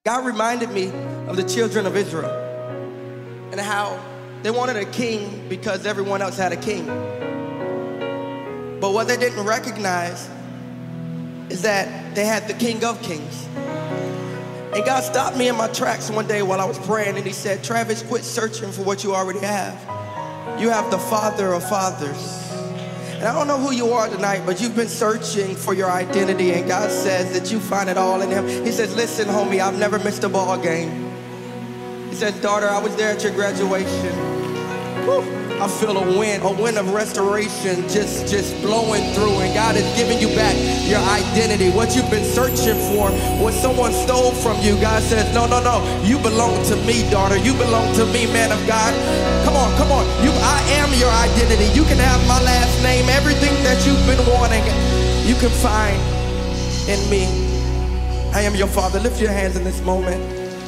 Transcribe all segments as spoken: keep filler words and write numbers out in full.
God reminded me of the children of Israel and how they wanted a king because everyone else had a king. But what they didn't recognize is that they had the King of Kings. And God stopped me in my tracks one day while I was praying, and he said, Travis, quit searching for what you already have. You have the Father of fathers. And I don't know who you are tonight, but you've been searching for your identity, and God says that you find it all in him. He says, listen, homie, I've never missed a ball game. He says, daughter, I was there at your graduation. Whew. I feel a wind, a wind of restoration just, just blowing through, and God is giving you back your identity. What you've been searching for, what someone stole from you, God says, no, no, no, you belong to me, daughter. You belong to me, man of God. Come on, come on. You, I am your identity. You can have my last name. Everything that you've been wanting, you can find in me. I am your Father. Lift your hands in this moment.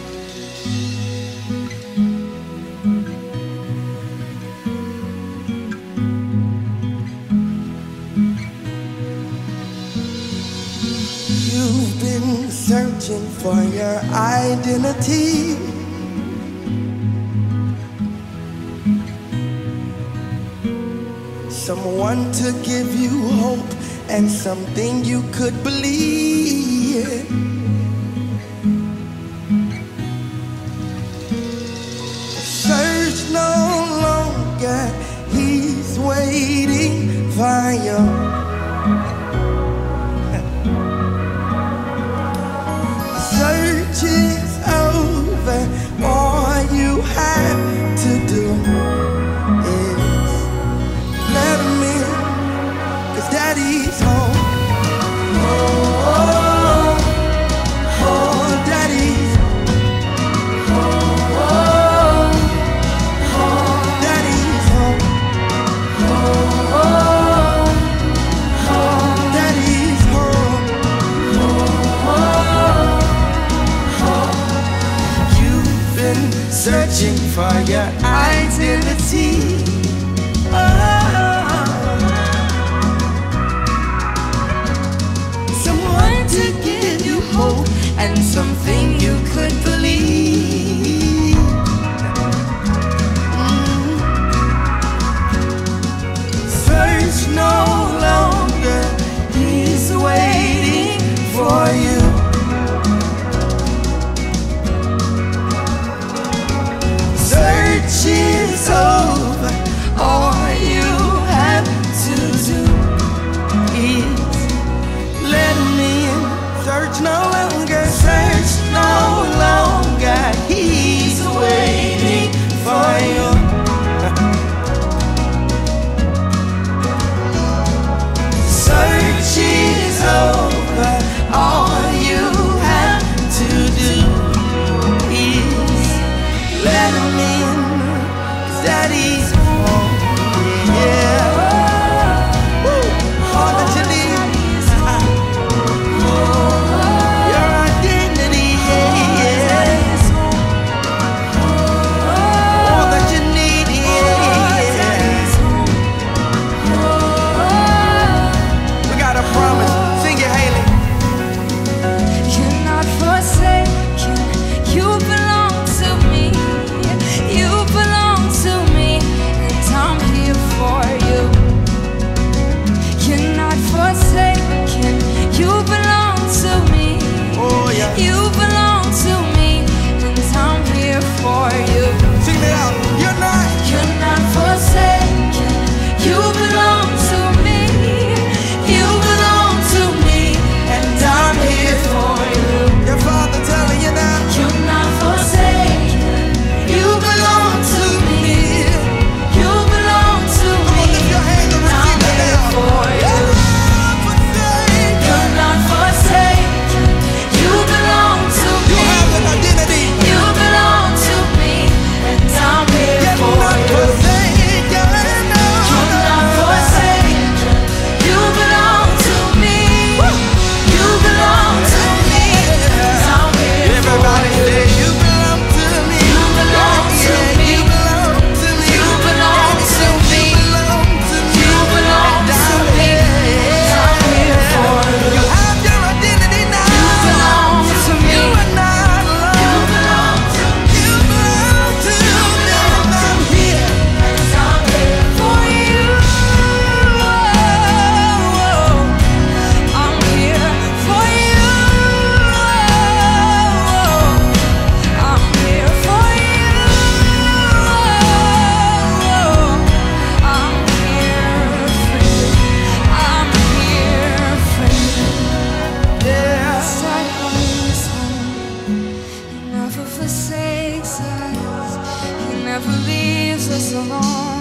You've been searching for your identity. Someone to give you hope and something you could believe. Search no longer, he's waiting for you. Search is over, all you have to do is let him in, 'cause daddy's home. Oh, oh, oh, daddy's oh, oh, oh, daddy's home. Oh, oh, oh, daddy's home. Searching for your identity. Oh, someone to give you hope and something you could believe. Mm. Search no longer, he's waiting for you. Search is over, all you have to do is let him in. Search no longer, search no longer. forsakes us. He never leaves us alone.